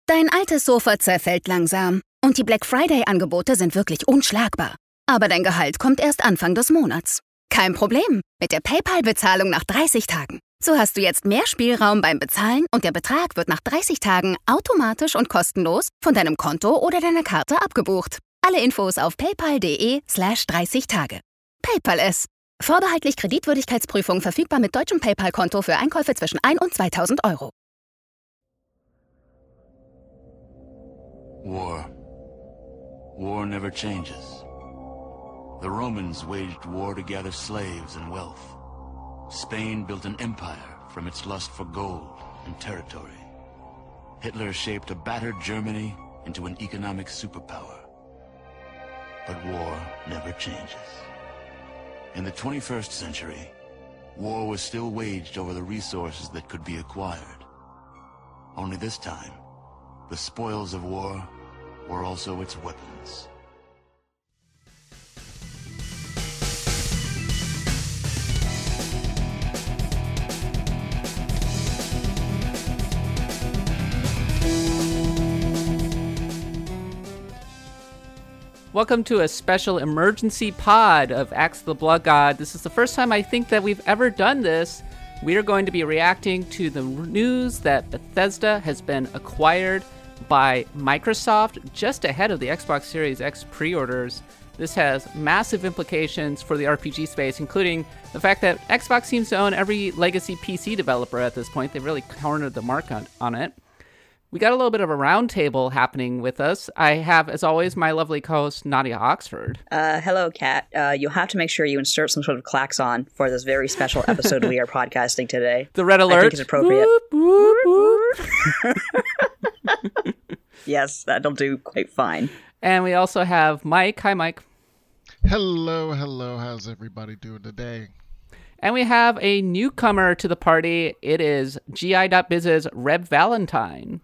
Dein altes Sofa zerfällt langsam und die Black Friday-Angebote sind wirklich unschlagbar. Aber dein Gehalt kommt erst Anfang des Monats. Kein Problem mit der PayPal-Bezahlung nach 30 Tagen. So hast du jetzt mehr Spielraum beim Bezahlen und der Betrag wird nach 30 Tagen automatisch und kostenlos von deinem Konto oder deiner Karte abgebucht. Alle Infos auf paypal.de/30 Tage. PayPal es. Vorbehaltlich Kreditwürdigkeitsprüfung verfügbar mit deutschem PayPal-Konto für Einkäufe zwischen 1 und 2.000 Euro. War. War never changes. The Romans waged war to gather slaves and wealth. Spain built an empire from its lust for gold and territory. Hitler shaped a battered Germany into an economic superpower. But war never changes. In the 21st century, war was still waged over the resources that could be acquired. Only this time, the spoils of war were also its weapons. Welcome to a special emergency pod of Axe the Blood God. This is the first time I think that we've ever done this. We are going to be reacting to the news that Bethesda has been acquired by Microsoft just ahead of the Xbox Series X pre-orders. This has massive implications for the RPG space, including the fact that Xbox seems to own every legacy PC developer at this point. They've really cornered the market on it. We got a little bit of a roundtable happening with us. I have, as always, my lovely co-host, Nadia Oxford. Hello, Kat. You'll have to make sure you insert some sort of klaxon for this very special episode we are podcasting today. The red alert. I think it's appropriate. Whoop, whoop, whoop. Yes, that'll do quite fine. And we also have Mike. Hi, Mike. Hello. How's everybody doing today? And we have a newcomer to the party. It is GI.biz's Reb Valentine.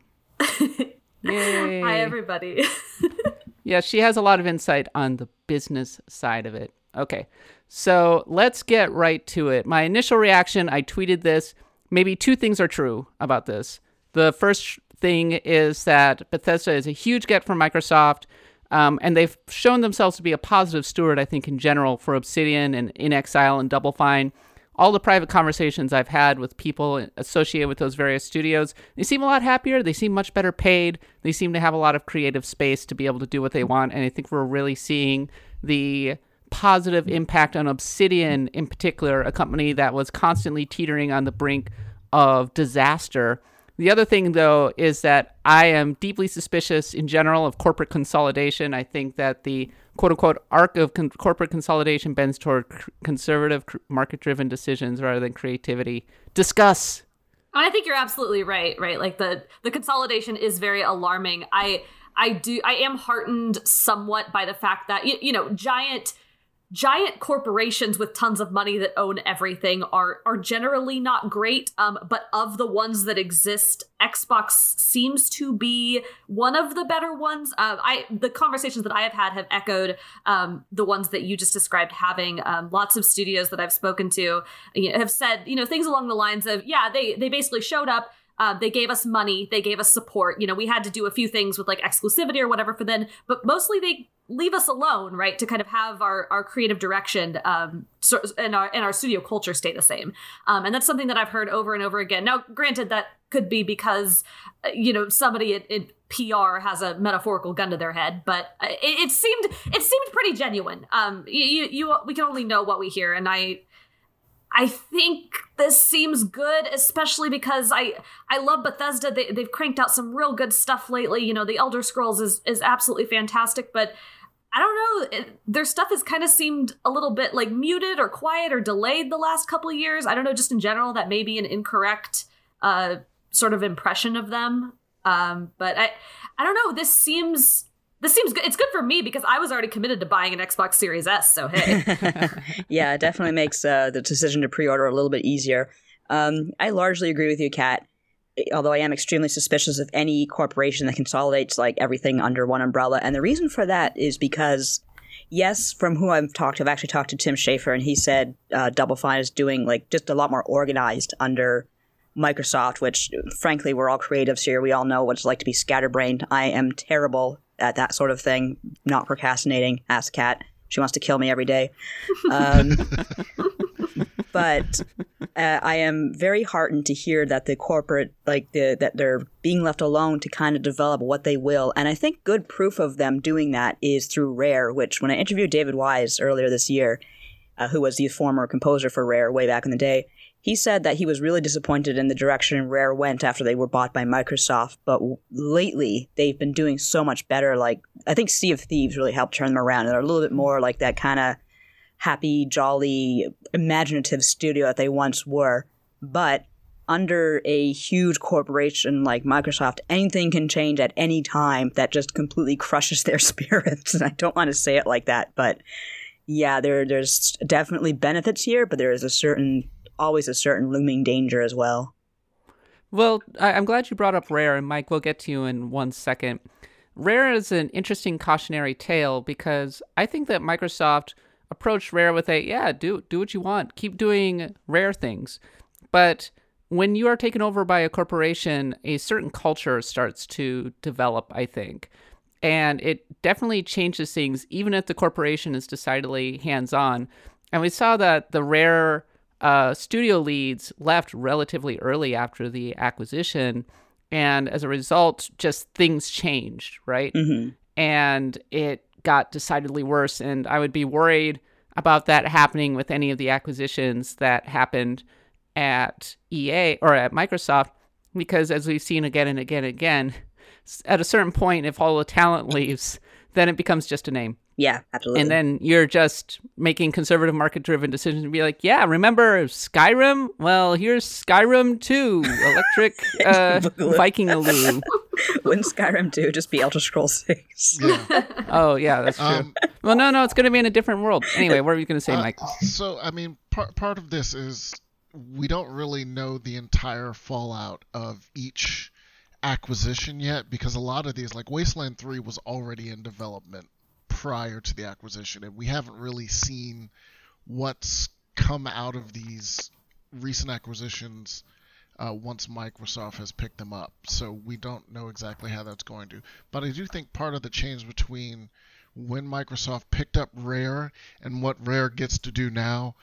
Yay. Hi, everybody. Yeah, she has a lot of insight on the business side of it. Okay, so let's get right to it. My initial reaction, I tweeted this. Maybe two things are true about this. The first thing is that Bethesda is a huge get from Microsoft, and they've shown themselves to be a positive steward, I think, in general for Obsidian and In Exile and Double Fine. All the private conversations I've had with people associated with those various studios, they seem a lot happier. They seem much better paid. They seem to have a lot of creative space to be able to do what they want. And I think we're really seeing the positive impact on Obsidian in particular, a company that was constantly teetering on the brink of disaster. The other thing, though, is that I am deeply suspicious in general of corporate consolidation. I think that the quote-unquote arc of corporate consolidation bends toward conservative, market-driven decisions rather than creativity. Discuss. I think you're absolutely right? Like the consolidation is very alarming. I am heartened somewhat by the fact that, giant corporations with tons of money that own everything are generally not great. But of the ones that exist, Xbox seems to be one of the better ones. The conversations that I have echoed the ones that you just described having. Lots of studios that I've spoken to have said, things along the lines of, they basically showed up. They gave us money. They gave us support. We had to do a few things with like exclusivity or whatever for them, but mostly they leave us alone, right? To kind of have our creative direction and our studio culture stay the same. And that's something that I've heard over and over again. Now, granted, that could be because, somebody in PR has a metaphorical gun to their head, but it seemed pretty genuine. We can only know what we hear. And I think this seems good, especially because I love Bethesda. They've cranked out some real good stuff lately. The Elder Scrolls is absolutely fantastic, but I don't know, their stuff has kind of seemed a little bit like muted or quiet or delayed the last couple of years. I don't know, just in general, that may be an incorrect sort of impression of them. But I don't know, this seems good. It's good for me because I was already committed to buying an Xbox Series S, so hey. Yeah, it definitely makes the decision to pre-order a little bit easier. I largely agree with you, Kat, although I am extremely suspicious of any corporation that consolidates like everything under one umbrella. And the reason for that is because, yes, from who I've actually talked to Tim Schafer, and he said Double Fine is doing like just a lot more organized under Microsoft, which frankly, we're all creatives here. We all know what it's like to be scatterbrained. I am terrible at that sort of thing, not procrastinating. Ask Kat. She wants to kill me every day. But I am very heartened to hear that the corporate, that they're being left alone to kind of develop what they will. And I think good proof of them doing that is through Rare, which when I interviewed David Wise earlier this year, who was the former composer for Rare way back in the day, he said that he was really disappointed in the direction Rare went after they were bought by Microsoft. But lately, they've been doing so much better. Like, I think Sea of Thieves really helped turn them around. And they're a little bit more like that kind of happy, jolly, imaginative studio that they once were. But under a huge corporation like Microsoft, anything can change at any time that just completely crushes their spirits. And I don't want to say it like that, but yeah, there's definitely benefits here, but there is always a certain looming danger as well. Well, I'm glad you brought up Rare, and Mike, we'll get to you in 1 second. Rare is an interesting cautionary tale because I think that Microsoft approached Rare with do what you want, keep doing Rare things. But when you are taken over by a corporation, a certain culture starts to develop, I think. And it definitely changes things, even if the corporation is decidedly hands-on. And we saw that the Rare studio leads left relatively early after the acquisition. And as a result, just things changed, right? Mm-hmm. And it got decidedly worse. And I would be worried about that happening with any of the acquisitions that happened at EA or at Microsoft, because as we've seen again and again and again, at a certain point, if all the talent leaves, then it becomes just a name. Yeah, absolutely. And then you're just making conservative market-driven decisions and be like, yeah, remember Skyrim? Well, here's Skyrim 2, Electric Viking-a-loo. Wouldn't Skyrim 2 just be Elder Scrolls 6? Yeah. Oh, yeah, that's true. Well, no, it's going to be in a different world. Anyway, what are you going to say, Mike? So, I mean, part of this is we don't really know the entire fallout of each acquisition yet, because a lot of these, like Wasteland 3 was already in development prior to the acquisition, and we haven't really seen what's come out of these recent acquisitions once Microsoft has picked them up. So we don't know exactly how that's going to. But I do think part of the change between when Microsoft picked up Rare and what Rare gets to do now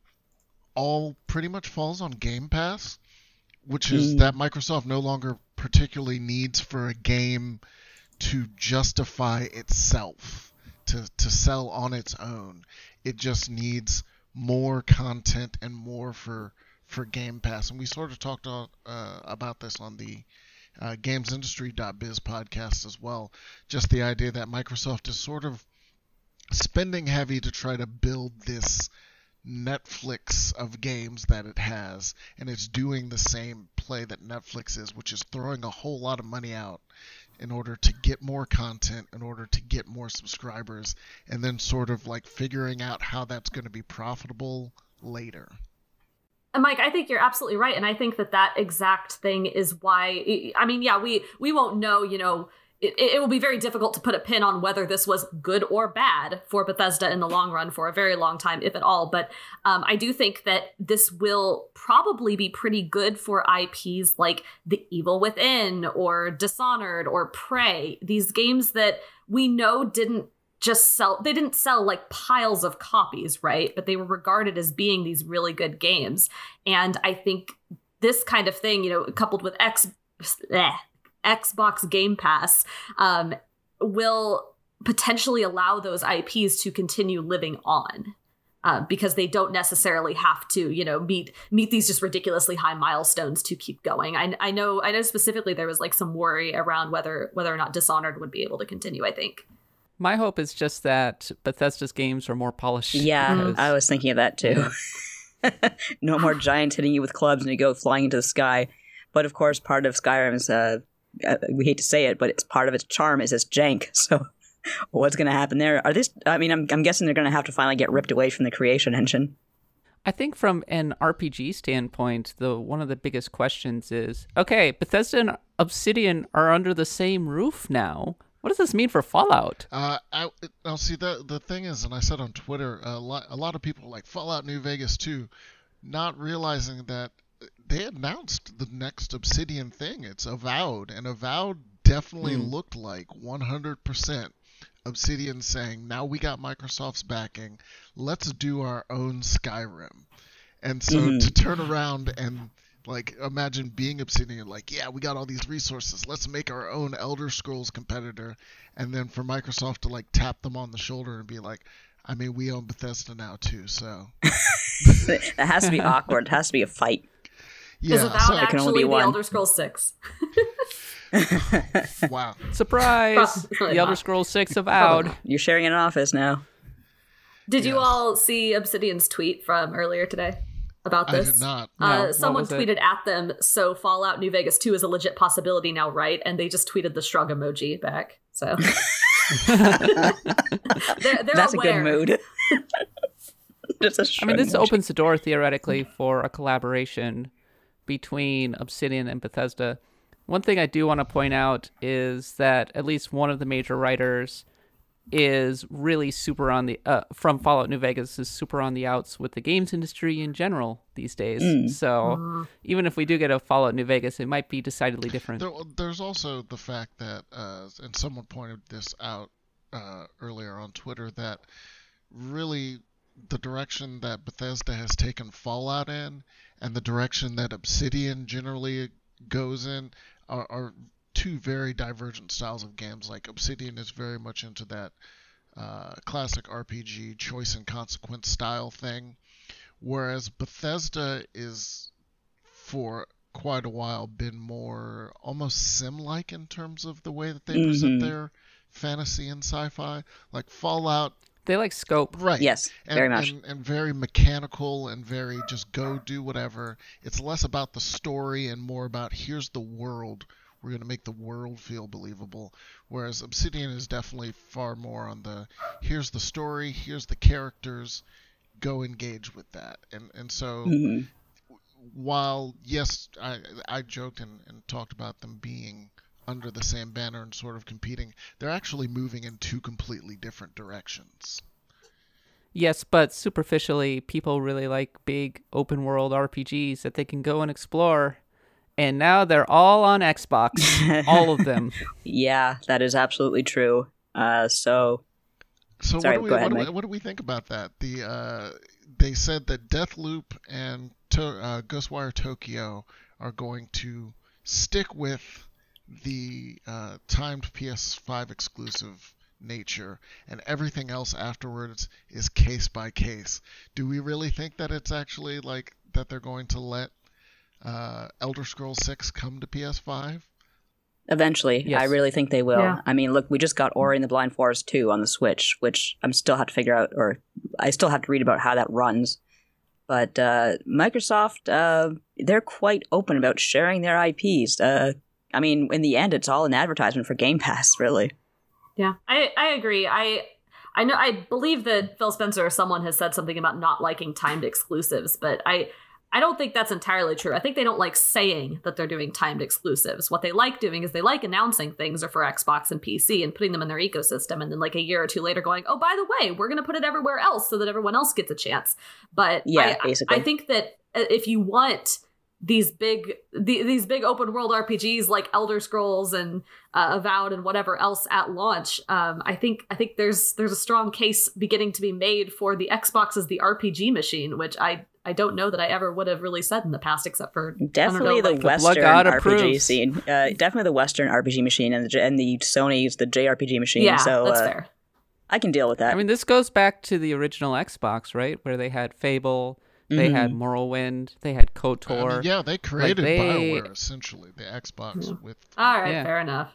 all pretty much falls on Game Pass, which is that Microsoft no longer particularly needs for a game to justify itself, to sell on its own. It just needs more content and more for Game Pass. And we sort of talked about this on the GamesIndustry.biz podcast as well. Just the idea that Microsoft is sort of spending heavy to try to build this Netflix of games that it has, and it's doing the same play that Netflix is, which is throwing a whole lot of money out in order to get more content, in order to get more subscribers, and then sort of like figuring out how that's going to be profitable later. And Mike, I think you're absolutely right, and I think that exact thing is why, I mean, yeah, we won't know, it will be very difficult to put a pin on whether this was good or bad for Bethesda in the long run for a very long time, if at all. But I do think that this will probably be pretty good for IPs like The Evil Within or Dishonored or Prey. These games that we know didn't sell like piles of copies, right? But they were regarded as being these really good games. And I think this kind of thing, coupled with Xbox Game Pass will potentially allow those IPs to continue living on because they don't necessarily have to, meet these just ridiculously high milestones to keep going. I know specifically there was like some worry around whether or not Dishonored would be able to continue, I think. My hope is just that Bethesda's games are more polished. Yeah, I was thinking of that too. No more giants hitting you with clubs and you go flying into the sky. But of course, part of Skyrim's we hate to say it, but it's part of its charm is its jank. So what's going to happen there? I'm guessing they're going to have to finally get ripped away from the creation engine. I think from an RPG standpoint, one of the biggest questions is, okay, Bethesda and Obsidian are under the same roof now. What does this mean for Fallout? I'll see, the thing is, and I said on Twitter, a lot of people are like Fallout New Vegas 2, not realizing that they announced the next Obsidian thing. It's Avowed, and Avowed definitely looked like 100% Obsidian saying, now we got Microsoft's backing, let's do our own Skyrim. And so to turn around and like imagine being Obsidian, like, yeah, we got all these resources, let's make our own Elder Scrolls competitor, and then for Microsoft to like tap them on the shoulder and be like, I mean, we own Bethesda now too, so It has to be awkward. It has to be a fight. Is yeah. Avowed So, actually the one. Elder Scrolls 6? wow. Surprise! Probably The Elder not. Scrolls 6 Avowed. You're sharing an office now. Did you Yes. all see Obsidian's tweet from earlier today about I this? did not. No, what Someone was it? tweeted at them, so Fallout New Vegas 2 is a legit possibility now, right? And they just tweeted the shrug emoji back. So they're That's aware. a good mood. Just a I mean, this shrug. opens the door theoretically for a collaboration between Obsidian and Bethesda. One thing I do want to point out is that at least one of the major writers is really super on the from Fallout New Vegas is super on the outs with the games industry in general these days. So even if we do get a Fallout New Vegas, it might be decidedly different. There's also the fact that, and someone pointed this out earlier on Twitter, that really the direction that Bethesda has taken Fallout in and the direction that Obsidian generally goes in are two very divergent styles of games. Like Obsidian is very much into that classic RPG choice and consequence style thing, whereas Bethesda is for quite a while been more almost sim-like in terms of the way that they present their fantasy and sci-fi. Like Fallout, They like scope. right? Yes, very much. And very mechanical and very just go do whatever. It's less about the story and more about here's the world. We're going to make the world feel believable. Whereas Obsidian is definitely far more on the here's the story, here's the characters, go engage with that. And so while, yes, I joked and talked about them being under the same banner and sort of competing, they're actually moving in two completely different directions. Yes, but superficially, people really like big open world RPGs that they can go and explore. And now they're all on Xbox, all of them. Yeah, that is absolutely true. So Sorry, go ahead, Mike. what do we think about that? They said that Deathloop and Ghostwire Tokyo are going to stick with the timed PS5 exclusive nature, and everything else afterwards is case by case. Do we really think that it's actually like that they're going to let Elder Scrolls 6 come to PS5? eventually, Yes. I really think they will. Yeah. I mean, look, we just got Ori and the Blind Forest 2 on the Switch, which I'm still have to figure out, or I still have to read about how that runs. But Microsoft, they're quite open about sharing their IPs. I mean, in the end, it's all an advertisement for Game Pass, really. Yeah, I agree. I know, I believe that Phil Spencer or someone has said something about not liking timed exclusives, but I don't think that's entirely true. I think they don't like saying that they're doing timed exclusives. What they like doing is they like announcing things are for Xbox and PC and putting them in their ecosystem, and then like a year or two later going, oh, by the way, we're going to put it everywhere else so that everyone else gets a chance. But Yeah, basically. I think that if you want these big open world RPGs like Elder Scrolls and Avowed and whatever else at launch, I think there's a strong case beginning to be made for the Xbox as the RPG machine, which I don't know that I ever would have really said in the past, except for Definitely the Blood Western God RPG approves. scene. Definitely the Western RPG machine, and the Sony's the JRPG machine. Yeah, so that's fair. I can deal with that. I mean, this goes back to the original Xbox, right? Where they had Fable, they had Morrowind, they had KOTOR. I mean, yeah, they created they- BioWare, essentially, the Xbox with... All right, Yeah. fair enough.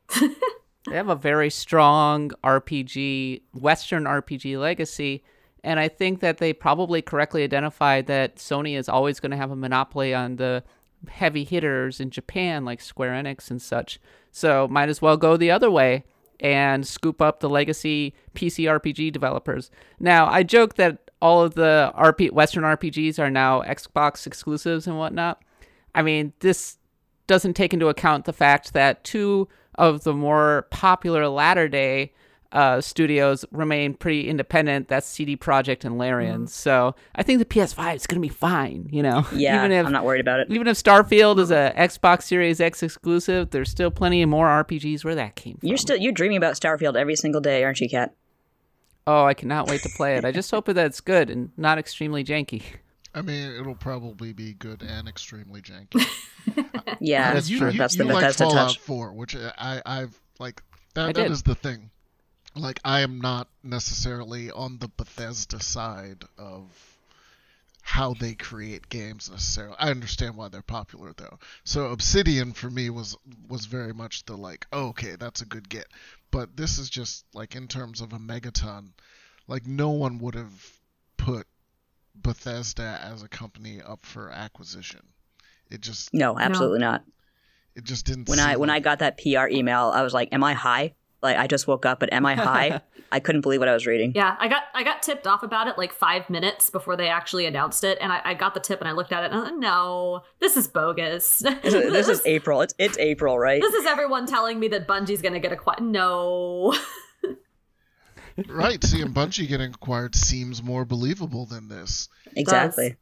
They have a very strong RPG, Western RPG legacy. And I think that they probably correctly identified that Sony is always going to have a monopoly on the heavy hitters in Japan, like Square Enix and such. So might as well go the other way and scoop up the legacy PC RPG developers. Now, I joke that all of the Western RPGs are now Xbox exclusives and whatnot. I mean, this doesn't take into account the fact that two of the more popular latter-day studios remain pretty independent. That's CD Projekt and Larian. So I think the PS5 is going to be fine, you know. Yeah, I'm not worried about it. Even if Starfield is a Xbox Series X exclusive, there's still plenty of more RPGs where that came from. You're dreaming about Starfield every single day, aren't you, Kat? Oh, I cannot wait to play it. I just hope that it's good and not extremely janky. I mean, it'll probably be good and extremely janky. Yeah, that's true. That's the like Bethesda Fallout touch. 4, which I've like that is the thing. Like, I am not necessarily on the Bethesda side of how they create games necessarily. I understand why they're popular though. So Obsidian for me was very much the like, oh, okay, that's a good get. But this is just like in terms of a megaton, like no one would have put Bethesda as a company up for acquisition. It just No, absolutely not. It just didn't. When I got that PR email, I was like, "Am I high? Like I just woke up, but am I high?" I couldn't believe what I was reading. Yeah, I got tipped off about it like 5 minutes before they actually announced it, and I got the tip and I looked at it and I was like, no, this is bogus. This is April. It's April, right? This is everyone telling me that Bungie's going to get acquired. No. Right, see, and Bungie getting acquired seems more believable than this. Exactly.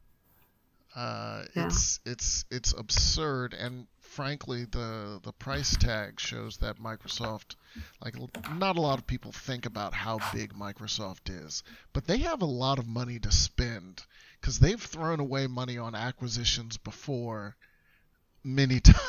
It's absurd, and frankly, the price tag shows that Microsoft, like, not a lot of people think about how big Microsoft is, but they have a lot of money to spend because they've thrown away money on acquisitions before. Many times.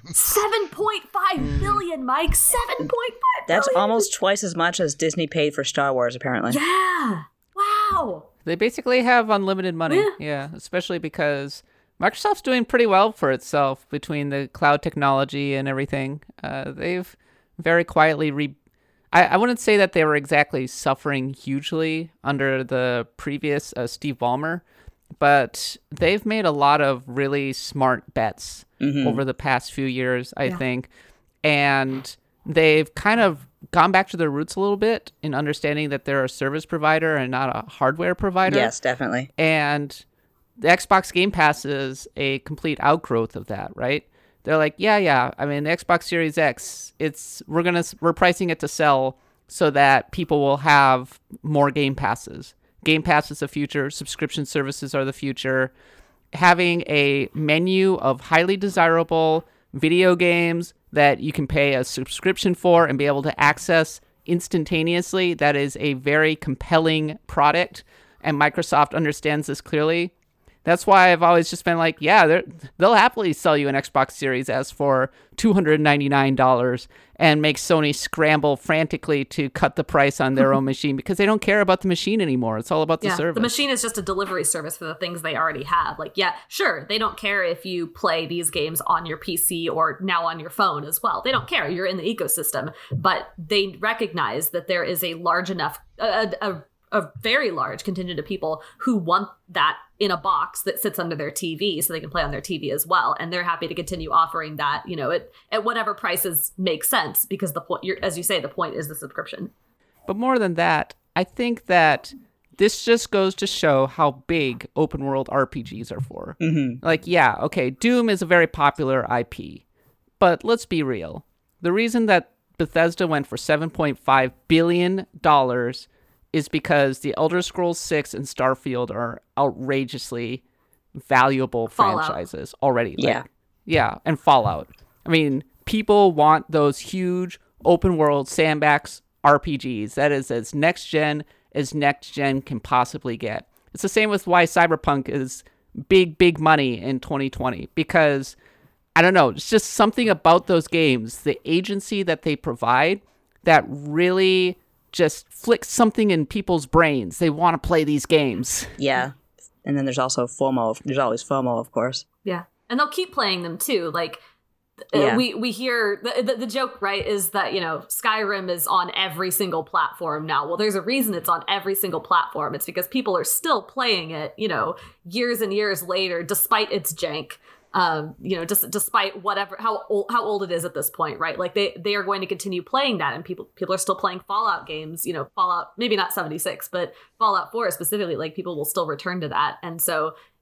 7.5 billion, Mike. 7.5 That's billion. almost twice as much as Disney paid for Star Wars, apparently. Yeah. Wow. They basically have unlimited money. Yeah, especially because Microsoft's doing pretty well for itself between the cloud technology and everything. They've very quietly I wouldn't say that they were exactly suffering hugely under the previous Steve Ballmer, but they've made a lot of really smart bets over the past few years, I think. And they've kind of gone back to their roots a little bit in understanding that they're a service provider and not a hardware provider. Yes, definitely. And the Xbox Game Pass is a complete outgrowth of that, right? They're like, yeah. I mean, the Xbox Series X, we're pricing it to sell so that people will have more Game Passes. Game Pass is the future. Subscription services are the future. Having a menu of highly desirable video games that you can pay a subscription for and be able to access instantaneously, that is a very compelling product. And Microsoft understands this clearly. That's why I've always just been like, yeah, they'll happily sell you an Xbox Series S for $299 and make Sony scramble frantically to cut the price on their own machine because they don't care about the machine anymore. It's all about the service. The machine is just a delivery service for the things they already have. Like, yeah, sure, they don't care if you play these games on your PC or now on your phone as well. They don't care. You're in the ecosystem. But they recognize that there is a large enough, a very large contingent of people who want that in a box that sits under their TV so they can play on their TV as well. And they're happy to continue offering that, you know, at whatever prices make sense because the point, as you say, the point is the subscription. But more than that, I think that this just goes to show how big open world RPGs are for. Like, yeah, okay, Doom is a very popular IP, but let's be real. The reason that Bethesda went for $7.5 billion is because the Elder Scrolls 6 and Starfield are outrageously valuable franchises already. Yeah, and Fallout. I mean, people want those huge open world sandbox RPGs. That is as next gen can possibly get. It's the same with why Cyberpunk is big money in 2020 because, I don't know, it's just something about those games, the agency that they provide that really just flicks something in people's brains. They want to play these games. Yeah. And then there's also FOMO. There's always FOMO, of course. Yeah. And they'll keep playing them too. Like, we hear the joke, right, is that, you know, Skyrim is on every single platform now. Well, there's a reason it's on every single platform. It's because people are still playing it, you know, years and years later, despite its jank. You know, just despite whatever how old it is at this point, right? Like they are going to continue playing that, and people are still playing Fallout games. You know, Fallout, maybe not 76, but Fallout 4 specifically. Like people will still return to that, and so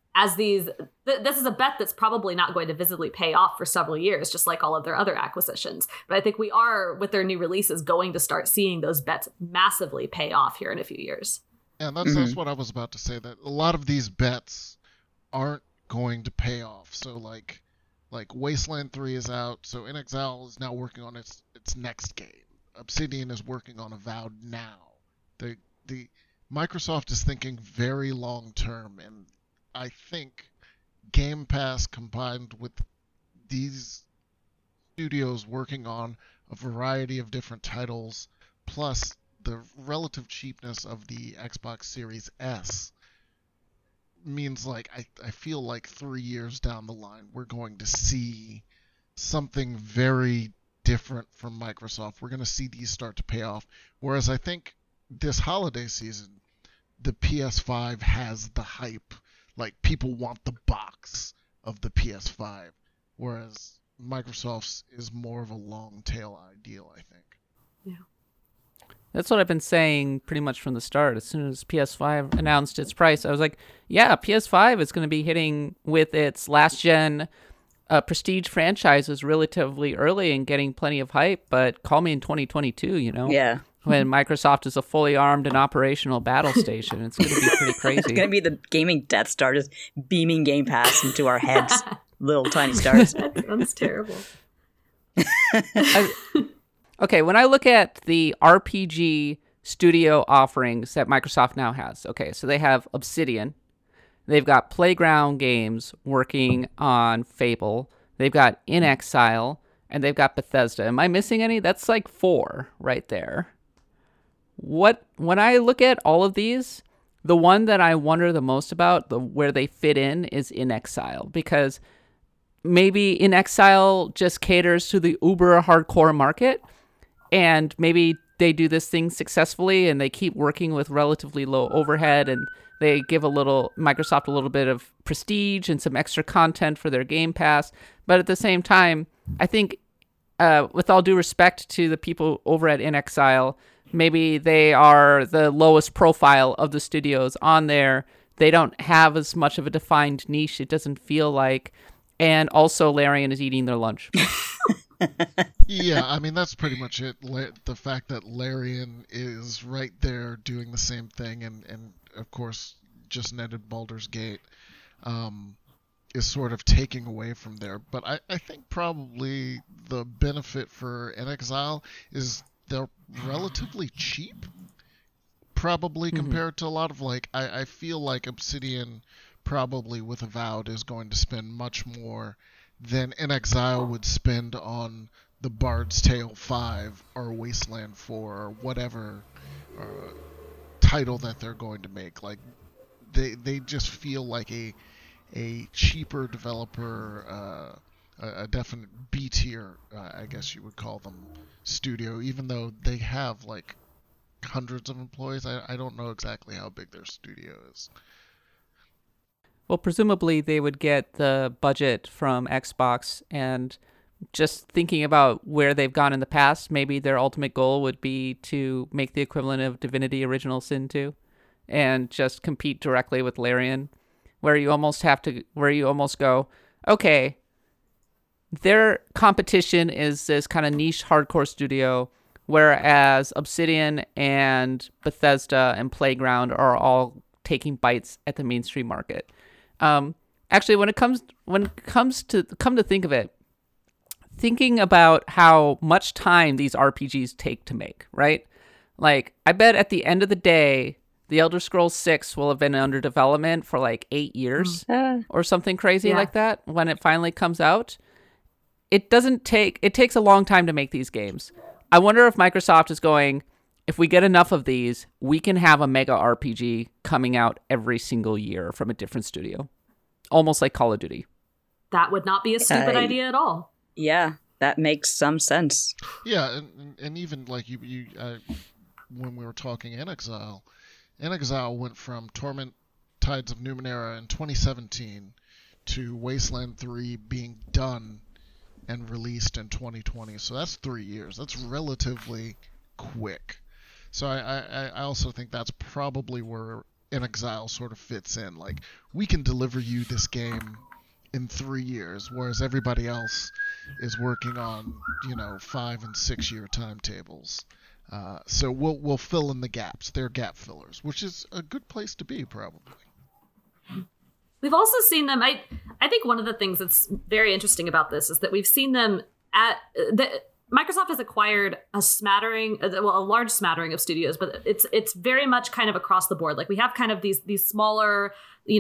as these, this is a bet that's probably not going to visibly pay off for several years, just like all of their other acquisitions. But I think we are, with their new releases, going to start seeing those bets massively pay off here in a few years. Yeah, that's what I was about to say, that a lot of these bets aren't going to pay off. So like Wasteland 3 is out, so inXile is now working on its next game. Obsidian is working on Avowed now. The Microsoft is thinking very long term, and I think Game Pass combined with these studios working on a variety of different titles, plus the relative cheapness of the Xbox Series S, means like I feel like 3 years down the line we're going to see something very different from Microsoft. We're going to see these start to pay off. Whereas I think this holiday season, the PS5 has the hype. Like, people want the box of the PS5, whereas Microsoft's is more of a long tail ideal, I think. Yeah. That's what I've been saying pretty much from the start. As soon as PS5 announced its price, I was like, yeah, PS5 is going to be hitting with its last-gen prestige franchises relatively early and getting plenty of hype, but call me in 2022, you know? Yeah. When Microsoft is a fully armed and operational battle station. It's going to be pretty crazy. It's going to be the gaming Death Star just beaming Game Pass into our heads. Little tiny stars. That sounds terrible. Okay, when I look at the RPG studio offerings that Microsoft now has, okay, so they have Obsidian. They've got Playground Games working on Fable. They've got inXile. And they've got Bethesda. Am I missing any? That's like 4 right there. When I look at all of these, the one that I wonder the most about, where they fit in, is inXile, because maybe inXile just caters to the uber hardcore market, and maybe they do this thing successfully and they keep working with relatively low overhead, and they give Microsoft a little bit of prestige and some extra content for their Game Pass. But at the same time, I think, with all due respect to the people over at inXile, maybe they are the lowest profile of the studios on there. They don't have as much of a defined niche, it doesn't feel like. And also, Larian is eating their lunch. Yeah, I mean, that's pretty much it. The fact that Larian is right there doing the same thing, and of course, just netted Baldur's Gate, is sort of taking away from there. But I think probably the benefit for inXile is they're relatively cheap, probably compared to a lot of, like, I feel like Obsidian probably with Avowed is going to spend much more than inXile would spend on the Bard's Tale 5 or Wasteland 4 or whatever title that they're going to make. Like, they just feel like a cheaper developer, a definite B tier, I guess you would call them, studio, even though they have like hundreds of employees. I don't know exactly how big their studio is. Well, presumably they would get the budget from Xbox, and just thinking about where they've gone in the past, maybe their ultimate goal would be to make the equivalent of Divinity Original Sin 2 and just compete directly with Larian, where you almost go, okay, their competition is this kind of niche hardcore studio, whereas Obsidian and Bethesda and Playground are all taking bites at the mainstream market. Actually, when it comes to think of it, thinking about how much time these RPGs take to make, right? Like, I bet at the end of the day, The Elder Scrolls 6 will have been under development for like 8 years or something crazy like that when it finally comes out. It takes a long time to make these games. I wonder if Microsoft is going, if we get enough of these, we can have a mega RPG coming out every single year from a different studio. Almost like Call of Duty. That would not be a stupid idea at all. Yeah, that makes some sense. Yeah, and even like you when we were talking inXile went from Torment Tides of Numenera in 2017 to Wasteland 3 being done and released in 2020. So that's 3 years. That's relatively quick. So I also think that's probably where inXile sort of fits in. Like, we can deliver you this game in 3 years, whereas everybody else is working on, 5 and 6 year timetables. So we'll fill in the gaps. They're gap fillers, which is a good place to be, probably. We've also seen them. I think one of the things that's very interesting about this is that we've seen them Microsoft has acquired a large smattering of studios, but it's very much kind of across the board. Like, we have kind of these smaller,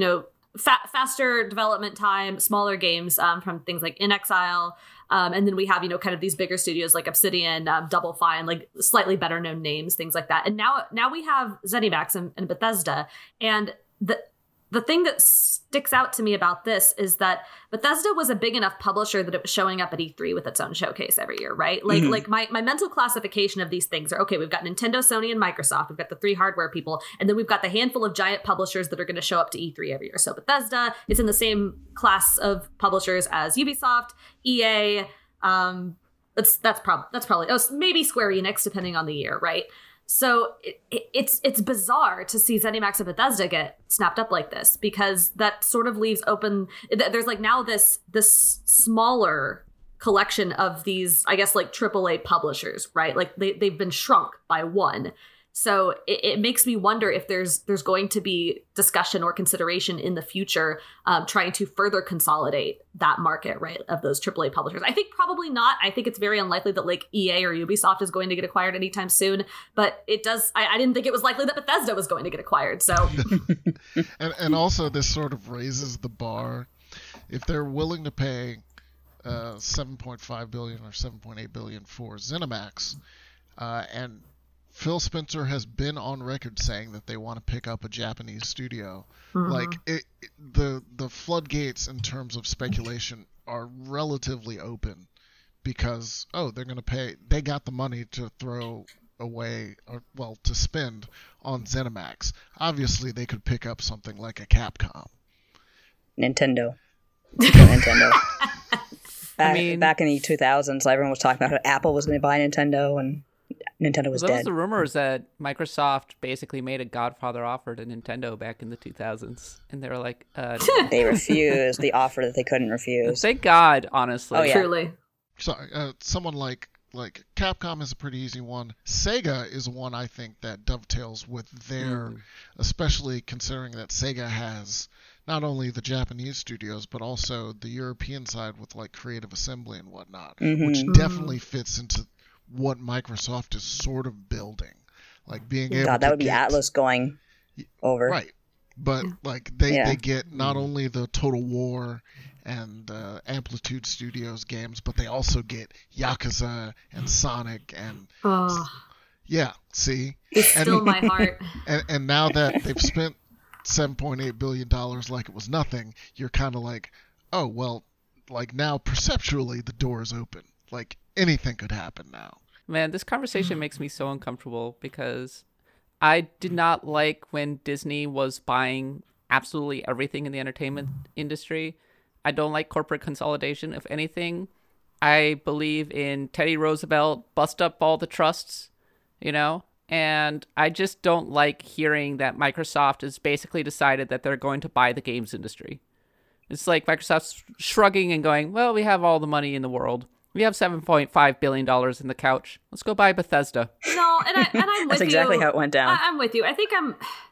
faster development time, smaller games from things like inXile. And then we have, kind of these bigger studios like Obsidian, Double Fine, like slightly better known names, things like that. And now we have ZeniMax and Bethesda. And the thing that sticks out to me about this is that Bethesda was a big enough publisher that it was showing up at E3 with its own showcase every year, right? Like my mental classification of these things are, okay, we've got Nintendo, Sony, and Microsoft. We've got the 3 hardware people. And then we've got the handful of giant publishers that are going to show up to E3 every year. So Bethesda is in the same class of publishers as Ubisoft, EA. That's probably maybe Square Enix, depending on the year, right? So it's bizarre to see ZeniMax and Bethesda get snapped up like this, because that sort of leaves open. There's like now this smaller collection of these, I guess, like AAA publishers, right? Like they've been shrunk by one. So it makes me wonder if there's going to be discussion or consideration in the future trying to further consolidate that market, right, of those AAA publishers. I think probably not. I think it's very unlikely that like EA or Ubisoft is going to get acquired anytime soon. But it does. I didn't think it was likely that Bethesda was going to get acquired. So, and also this sort of raises the bar. If they're willing to pay $7.5 billion or $7.8 billion for ZeniMax, and Phil Spencer has been on record saying that they want to pick up a Japanese studio. Like, the floodgates in terms of speculation are relatively open, because they're going to pay. They got the money to throw away, to spend on ZeniMax. Obviously, they could pick up something like a Capcom. Nintendo. Back in the 2000s, everyone was talking about how Apple was going to buy Nintendo, and Nintendo was dead. There was the rumors that Microsoft basically made a Godfather offer to Nintendo back in the 2000s, and they were like, they refused the offer that they couldn't refuse. Thank God, honestly. Oh, yeah. Truly. Sorry, someone like Capcom is a pretty easy one. Sega is one I think that dovetails with their, especially considering that Sega has not only the Japanese studios, but also the European side with like Creative Assembly and whatnot, which definitely fits into what Microsoft is sort of building, like being able. God, that would be Atlas going over, right? But like they get not only the Total War and Amplitude Studios games, but they also get Yakuza and Sonic and see, it's still my heart. And now that they've spent $7.8 billion like it was nothing, you're kind of like, oh well, like now perceptually the door is open. Like anything could happen now. Man, this conversation makes me so uncomfortable, because I did not like when Disney was buying absolutely everything in the entertainment industry. I don't like corporate consolidation. If anything, I believe in Teddy Roosevelt, bust up all the trusts, and I just don't like hearing that Microsoft has basically decided that they're going to buy the games industry. It's like Microsoft's shrugging and going, well, we have all the money in the world. We have $7.5 billion in the couch. Let's go buy Bethesda. No, and I'm with you. That's exactly how it went down. I'm with you. I think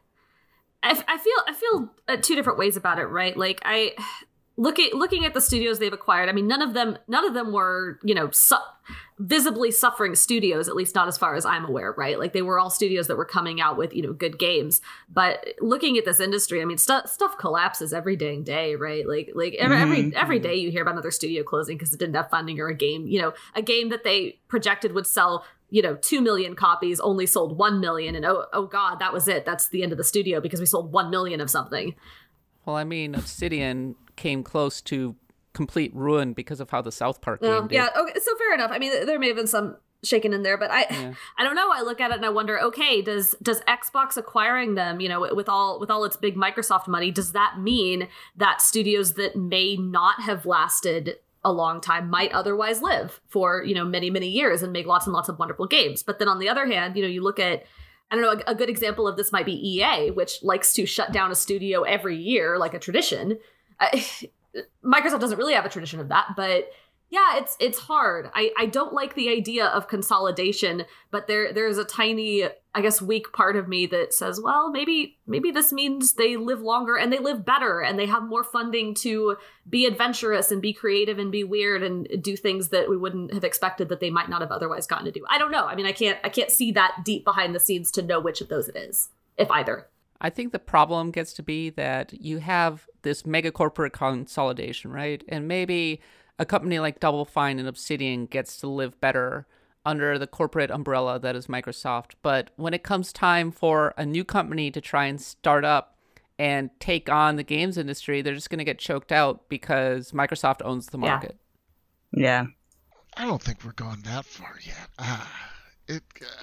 I feel two different ways about it, right? Like looking at the studios they've acquired. I mean, none of them were, visibly suffering studios, at least not as far as I'm aware, right? Like they were all studios that were coming out with, good games. But looking at this industry, I mean, stuff collapses every dang day, right? Like every day you hear about another studio closing because it didn't have funding, or a game that they projected would sell 2 million copies only sold 1 million, and oh God, that was it. That's the end of the studio because we sold 1 million of something. Well, I mean, Obsidian came close to complete ruin because of how the South Park game did. Yeah, okay, so fair enough. I mean, there may have been some shaken in there, but I don't know. I look at it and I wonder, okay, does Xbox acquiring them, with all its big Microsoft money, does that mean that studios that may not have lasted a long time might otherwise live for, many, many years and make lots and lots of wonderful games? But then on the other hand, you look at I don't know, a good example of this might be EA, which likes to shut down a studio every year, like a tradition. Microsoft doesn't really have a tradition of that, but yeah, it's hard. I don't like the idea of consolidation, but there's a tiny, I guess, weak part of me that says, well, maybe this means they live longer and they live better and they have more funding to be adventurous and be creative and be weird and do things that we wouldn't have expected that they might not have otherwise gotten to do. I don't know. I mean, I can't see that deep behind the scenes to know which of those it is, if either. I think the problem gets to be that you have this mega corporate consolidation, right? And maybe a company like Double Fine and Obsidian gets to live better under the corporate umbrella that is Microsoft. But when it comes time for a new company to try and start up and take on the games industry, they're just going to get choked out because Microsoft owns the market. Yeah. I don't think we're going that far yet.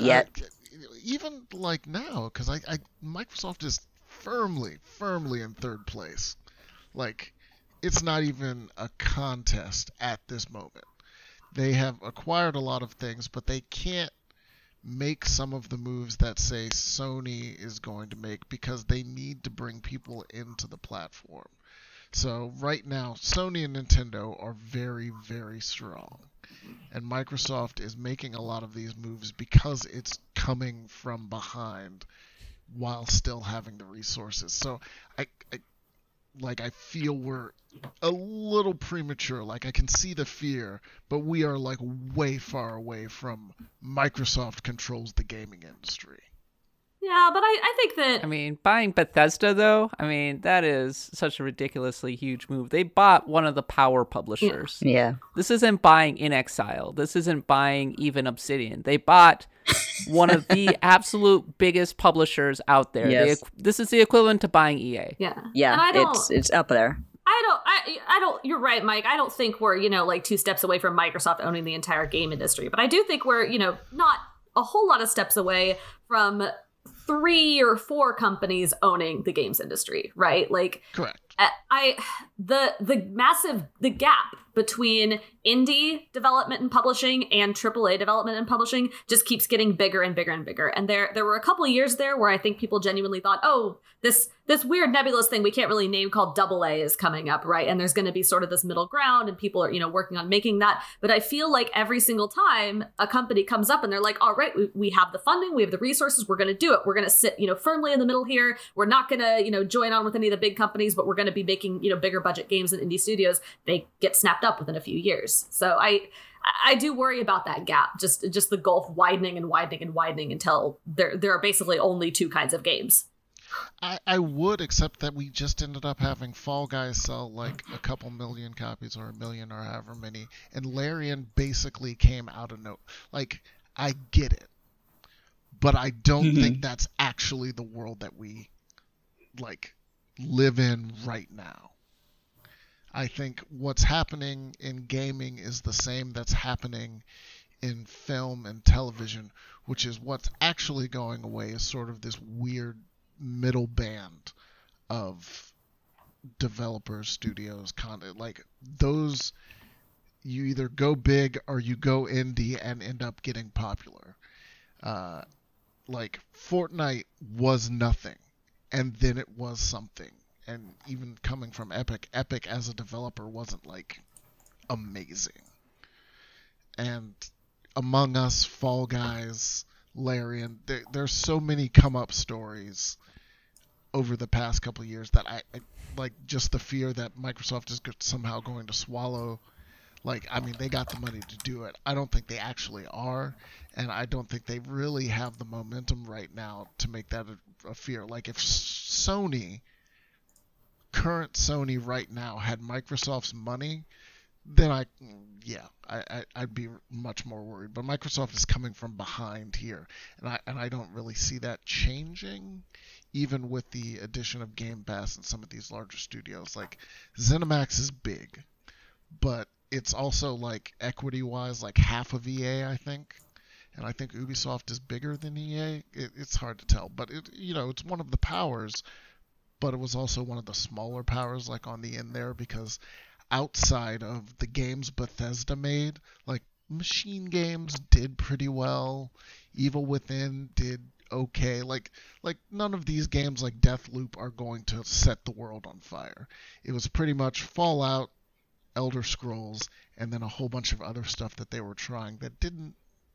Even like now, because Microsoft is firmly in third place. Like, it's not even a contest at this moment. They have acquired a lot of things, but they can't make some of the moves that, say, Sony is going to make because they need to bring people into the platform. So right now, Sony and Nintendo are very, very strong. And Microsoft is making a lot of these moves because it's coming from behind while still having the resources. So I feel we're a little premature. Like, I can see the fear, but we are like way far away from Microsoft controls the gaming industry. Yeah, but I think that... I mean, buying Bethesda, though, I mean, that is such a ridiculously huge move. They bought one of the power publishers. Yeah. This isn't buying In Exile. This isn't buying even Obsidian. They bought one of the absolute biggest publishers out there. Yes. This is the equivalent to buying EA. Yeah. Yeah, it's up there. I don't, you're right, Mike. I don't think we're, like 2 steps away from Microsoft owning the entire game industry. But I do think we're, not a whole lot of steps away from 3 or 4 companies owning the games industry, right? Like, correct. The gap between indie development and publishing and AAA development and publishing just keeps getting bigger and bigger and bigger. And there were a couple of years there where I think people genuinely thought, oh, this weird nebulous thing we can't really name called AA is coming up, right? And there's going to be sort of this middle ground and people are, working on making that. But I feel like every single time a company comes up and they're like, all right, we have the funding, we have the resources, we're going to do it. We're going to sit, firmly in the middle here. We're not going to, join on with any of the big companies, but we're going to be making, bigger budget games than indie studios. They get snapped up within a few years. So I do worry about that gap, just the gulf widening and widening and widening until there are basically only 2 kinds of games. I would, except that we just ended up having Fall Guys sell like a couple million copies or 1 million or however many, and Larian basically came out of no. Like, I get it, but I don't think that's actually the world that we live in right now. I think what's happening in gaming is the same that's happening in film and television, which is what's actually going away is sort of this weird middle band of developers, studios, content. Like, those, you either go big or you go indie and end up getting popular. Like, Fortnite was nothing, and then it was something. And even coming from Epic as a developer wasn't amazing. And Among Us, Fall Guys, Larian, there's so many come up stories over the past couple of years that I like, just the fear that Microsoft is somehow going to swallow. They got the money to do it. I don't think they actually are, and I don't think they really have the momentum right now to make that a fear. Like, if current Sony right now had Microsoft's money, then I'd be much more worried. But Microsoft is coming from behind here, and I don't really see that changing, even with the addition of Game Pass and some of these larger studios. Like, ZeniMax is big, but it's also equity-wise half of EA, I think. And I think Ubisoft is bigger than EA. It's hard to tell, but it's one of the powers. But it was also one of the smaller powers on the end there, because outside of the games Bethesda made, Machine Games did pretty well. Evil Within did okay. Like none of these games like Deathloop are going to set the world on fire. It was pretty much Fallout, Elder Scrolls, and then a whole bunch of other stuff that they were trying that didn't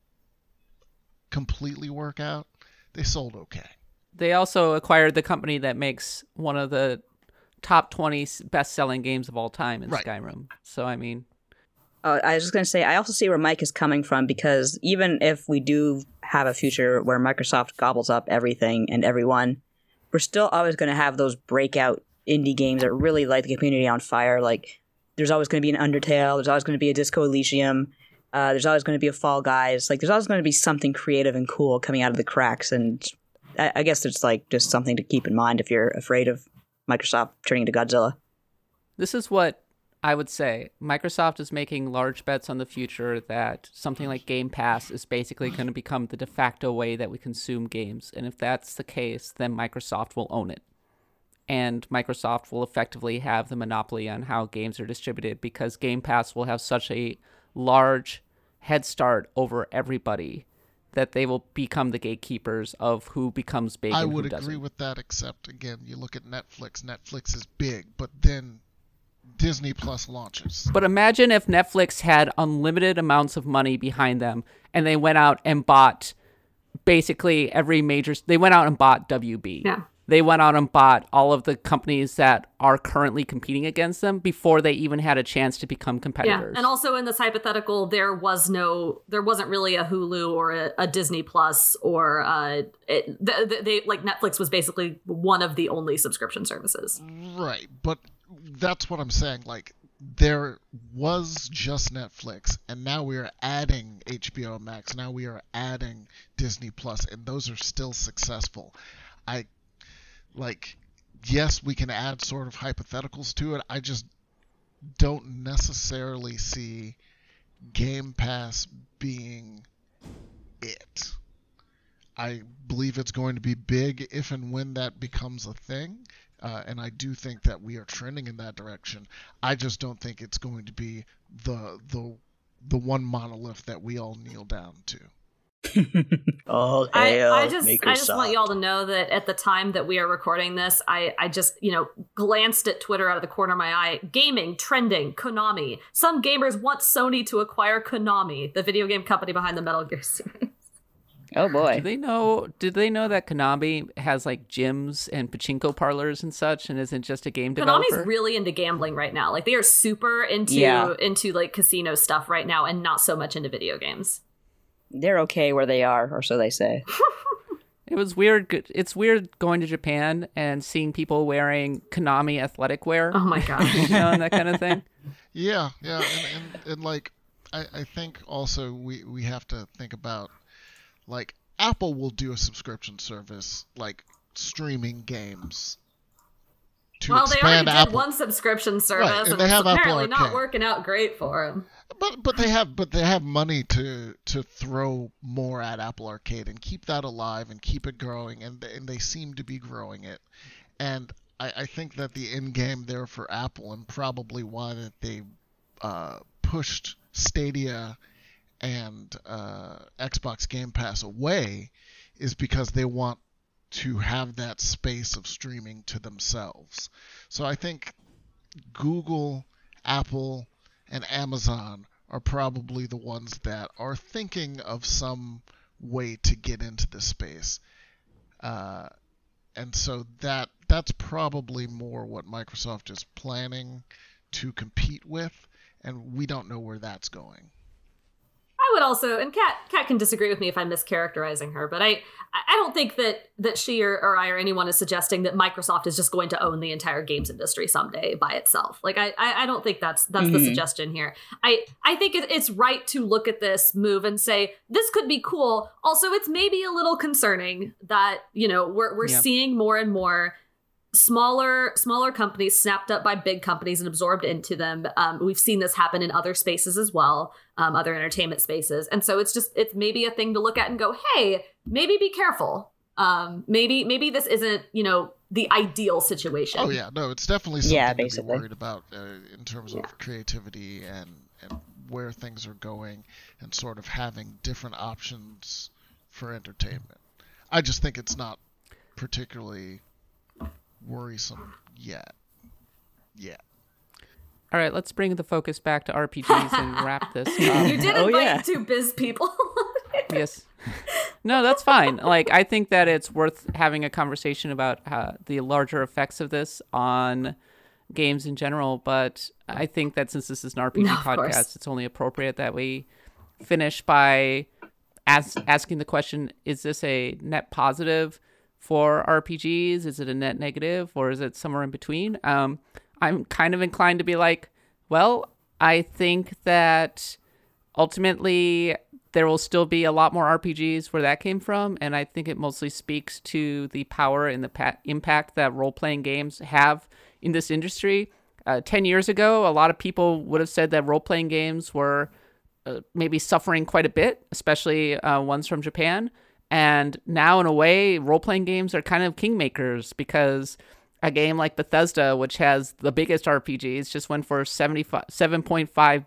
completely work out. They sold okay. They also acquired the company that makes one of the top 20 best-selling games of all time in Skyrim. So, I mean... I was just going to say, I also see where Mike is coming from, because even if we do have a future where Microsoft gobbles up everything and everyone, we're still always going to have those breakout indie games that really light the community on fire. Like, there's always going to be an Undertale, there's always going to be a Disco Elysium, there's always going to be a Fall Guys. Like, there's always going to be something creative and cool coming out of the cracks, and I guess it's like just something to keep in mind if you're afraid of Microsoft turning into Godzilla. This is what I would say. Microsoft is making large bets on the future that something like Game Pass is basically going to become the de facto way that we consume games. And if that's the case, then Microsoft will own it. And Microsoft will effectively have the monopoly on how games are distributed, because Game Pass will have such a large head start over everybody that they will become the gatekeepers of who becomes big and who doesn't. I would agree with that, except, again, you look at Netflix. Netflix is big, but then Disney Plus launches. But imagine if Netflix had unlimited amounts of money behind them, and they went out and bought basically every major... They went out and bought WB. Yeah. They went out and bought all of the companies that are currently competing against them before they even had a chance to become competitors. Yeah, and also in this hypothetical, there wasn't really a Hulu or a Disney Plus, or they like Netflix was basically one of the only subscription services. Right, but that's what I'm saying. Like, there was just Netflix, and now we are adding HBO Max. Now we are adding Disney Plus, and those are still successful. Yes, we can add sort of hypotheticals to it. I just don't necessarily see Game Pass being it. I believe it's going to be big if and when that becomes a thing, and I do think that we are trending in that direction. I just don't think it's going to be the one monolith that we all kneel down to. All hail I just want y'all to know that at the time that we are recording this, I just, glanced at Twitter out of the corner of my eye. Gaming, trending, Konami. Some gamers want Sony to acquire Konami, the video game company behind the Metal Gear series. Oh boy. Did they know that Konami has like gyms and pachinko parlors and such, and isn't just a game developer? Konami's really into gambling right now. Like, they are super into like casino stuff right now, and not so much into video games. They're okay where they are, or so they say. It was weird. It's weird going to Japan and seeing people wearing Konami athletic wear. Oh my gosh. And that kind of thing. Yeah. And like, I think also we have to think about, like, Apple will do a subscription service, like streaming games. They already did one subscription service, right, and it's apparently not working out great for them. But they have money to throw more at Apple Arcade and keep that alive and keep it growing, and they seem to be growing it. And I think that the end game there for Apple, and probably why that they pushed Stadia and Xbox Game Pass away, is because they want to have that space of streaming to themselves. So I think Google, Apple, and Amazon are probably the ones that are thinking of some way to get into this space. And so that's probably more what Microsoft is planning to compete with, and we don't know where that's going. I would also, and Kat can disagree with me if I'm mischaracterizing her, but I don't think that she or I or anyone is suggesting that Microsoft is just going to own the entire games industry someday by itself. Like, I don't think that's the suggestion here. I think it's right to look at this move and say, this could be cool. Also, it's maybe a little concerning that, we're seeing more and more smaller companies snapped up by big companies and absorbed into them. We've seen this happen in other spaces as well, other entertainment spaces. And so it's maybe a thing to look at and go, hey, maybe be careful. Maybe this isn't, the ideal situation. Oh yeah, no, it's definitely something to be worried about in terms of creativity and where things are going, and sort of having different options for entertainment. I just think it's not particularly worrisome yet. Yeah. All right, let's bring the focus back to RPGs and wrap this up. You did invite two biz people. Yes. No, that's fine. Like, I think that it's worth having a conversation about the larger effects of this on games in general, but I think that since this is an RPG podcast, it's only appropriate that we finish by asking the question, is this a net positive for RPGs? Is it a net negative, or is it somewhere in between? I'm kind of inclined to be like, well, I think that ultimately there will still be a lot more RPGs where that came from, and I think it mostly speaks to the power and the impact that role-playing games have in this industry. 10 years ago, a lot of people would have said that role-playing games were maybe suffering quite a bit, especially ones from Japan. And now, in a way, role-playing games are kind of kingmakers, because a game like Bethesda, which has the biggest RPGs, just went for $7.5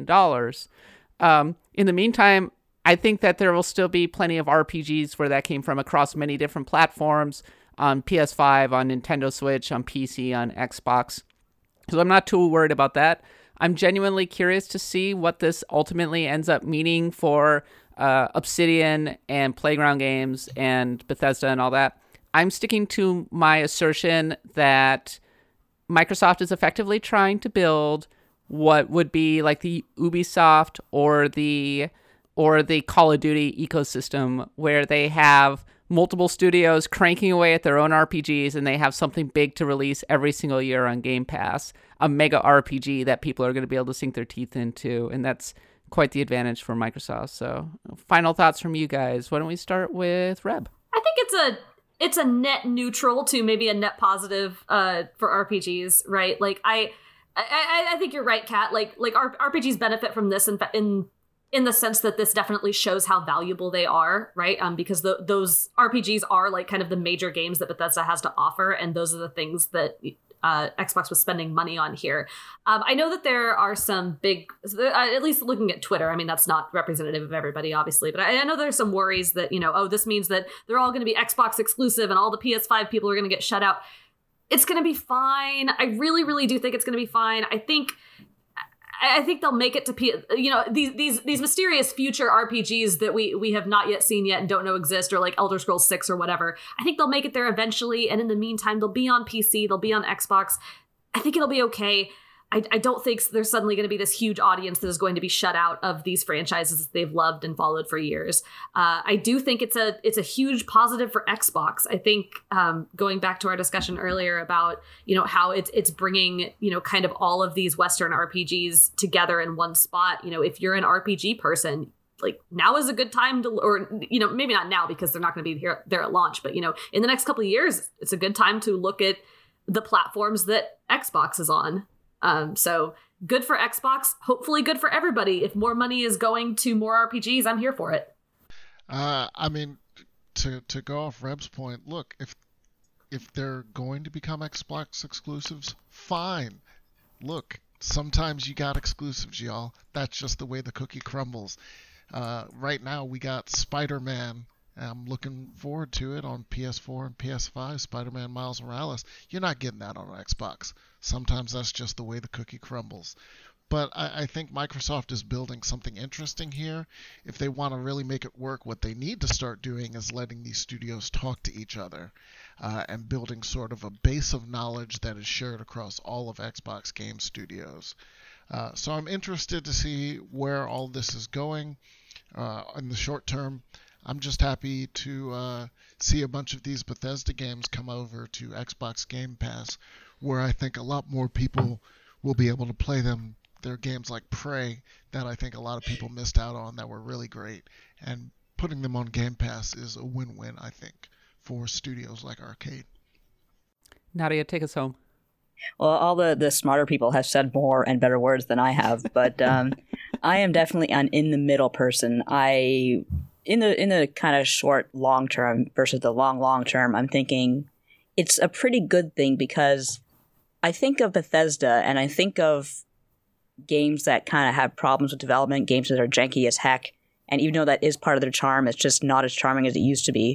billion. In the meantime, I think that there will still be plenty of RPGs where that came from across many different platforms, on PS5, on Nintendo Switch, on PC, on Xbox. So I'm not too worried about that. I'm genuinely curious to see what this ultimately ends up meaning for Obsidian and Playground Games and Bethesda and all that. I'm sticking to my assertion that Microsoft is effectively trying to build what would be like the Ubisoft or the Call of Duty ecosystem, where they have multiple studios cranking away at their own RPGs, and they have something big to release every single year on Game Pass, a mega RPG that people are going to be able to sink their teeth into, and that's quite the advantage for Microsoft. So, final thoughts from you guys. Why don't we start with Reb? I think it's a net neutral to maybe a net positive for RPGs, right? Like I think you're right, Kat. Like RPGs benefit from this in the sense that this definitely shows how valuable they are, right? Because those RPGs are like kind of the major games that Bethesda has to offer, and those are the things that Xbox was spending money on here. I know that there are some big, at least looking at Twitter, I mean, that's not representative of everybody, obviously, but I know there's some worries that, this means that they're all going to be Xbox exclusive and all the PS5 people are going to get shut out. It's going to be fine. I really, really do think it's going to be fine. I think they'll make it to these mysterious future RPGs that we have not yet seen yet and don't know exist, or like Elder Scrolls 6 or whatever. I think they'll make it there eventually, and in the meantime, they'll be on PC, they'll be on Xbox. I think it'll be okay. I don't think there's suddenly going to be this huge audience that is going to be shut out of these franchises that they've loved and followed for years. I do think it's a huge positive for Xbox. I think going back to our discussion earlier about how it's bringing kind of all of these Western RPGs together in one spot. If you're an RPG person, like, now is a good time to, or maybe not now because they're not going to be there at launch, but in the next couple of years, it's a good time to look at the platforms that Xbox is on. So good for Xbox, hopefully good for everybody. If more money is going to more RPGs, I'm here for it. I mean, to go off Reb's point, look, if they're going to become Xbox exclusives, fine. Look, sometimes you got exclusives, y'all. That's just the way the cookie crumbles. Right now we got Spider-Man. I'm looking forward to it on PS4 and PS5, Spider-Man Miles Morales. You're not getting that on Xbox. Sometimes that's just the way the cookie crumbles. But I think Microsoft is building something interesting here. If they want to really make it work, what they need to start doing is letting these studios talk to each other and building sort of a base of knowledge that is shared across all of Xbox game studios. So I'm interested to see where all this is going in the short term. I'm just happy to see a bunch of these Bethesda games come over to Xbox Game Pass, where I think a lot more people will be able to play them. There are games like Prey that I think a lot of people missed out on that were really great, and putting them on Game Pass is a win-win, I think, for studios like Arcade. Nadia, take us home. Well, all the smarter people have said more and better words than I have, but I am definitely an in-the-middle person. In the kind of short, long term versus the long term, I'm thinking it's a pretty good thing, because I think of Bethesda and I think of games that kind of have problems with development, games that are janky as heck. And even though that is part of their charm, it's just not as charming as it used to be.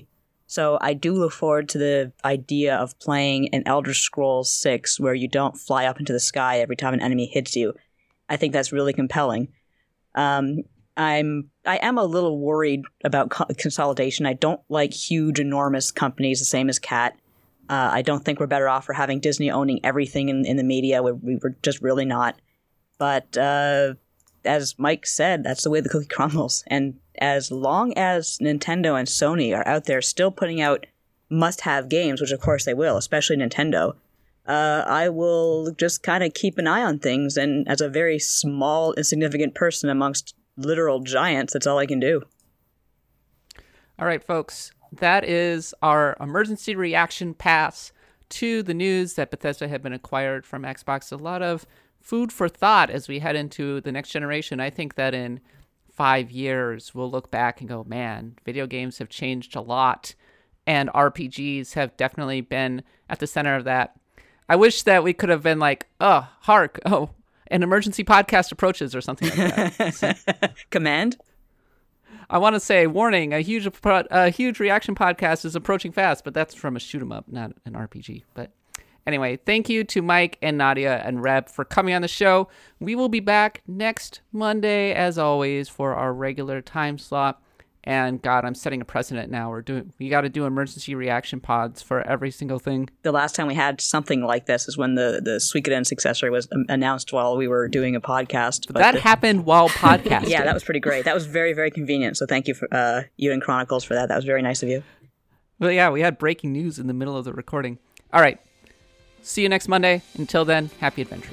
So I do look forward to the idea of playing an Elder Scrolls 6 where you don't fly up into the sky every time an enemy hits you. I think that's really compelling. I am a little worried about consolidation. I don't like huge, enormous companies, the same as Cat. I don't think we're better off for having Disney owning everything in the media. We're just really not. But as Mike said, that's the way the cookie crumbles. And as long as Nintendo and Sony are out there still putting out must-have games, which of course they will, especially Nintendo, I will just kind of keep an eye on things. And as a very small, insignificant person amongst literal giants, that's all I can do. All right, folks. That is our emergency reaction pass to the news that Bethesda had been acquired from Xbox. A lot of food for thought as we head into the next generation. I think that in 5 years, we'll look back and go, man, video games have changed a lot. And RPGs have definitely been at the center of that. I wish that we could have been like, an emergency podcast approaches or something like that. Command? I want to say, warning, a huge reaction podcast is approaching fast, but that's from a shoot 'em up, not an RPG. But anyway, thank you to Mike and Nadia and Reb for coming on the show. We will be back next Monday, as always, for our regular time slot. And God, I'm setting a precedent now. We got to do emergency reaction pods for every single thing. The last time we had something like this is when the Suikoden successor was announced while we were doing a podcast. But that happened while podcasting. Yeah, that was pretty great. That was very, very convenient. So thank you for you and Chronicles for that. That was very nice of you. Well, yeah, we had breaking news in the middle of the recording. All right. See you next Monday. Until then, happy adventuring.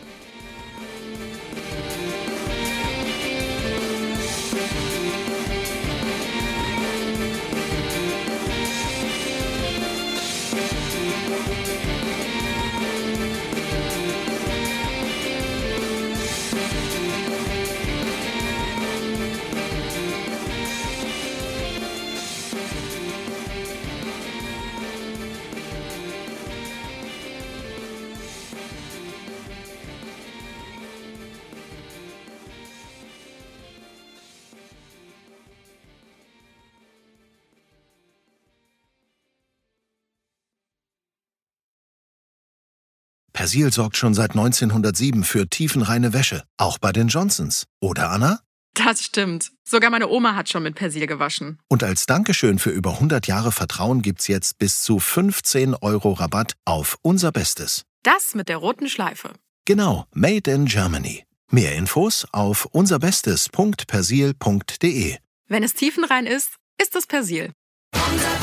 Persil sorgt schon seit 1907 für tiefenreine Wäsche, auch bei den Johnsons. Oder, Anna? Das stimmt. Sogar meine Oma hat schon mit Persil gewaschen. Und als Dankeschön für über 100 Jahre Vertrauen gibt's jetzt bis zu 15 € Rabatt auf unser Bestes. Das mit der roten Schleife. Genau, Made in Germany. Mehr Infos auf unserbestes.persil.de. Wenn es tiefenrein ist, ist es Persil.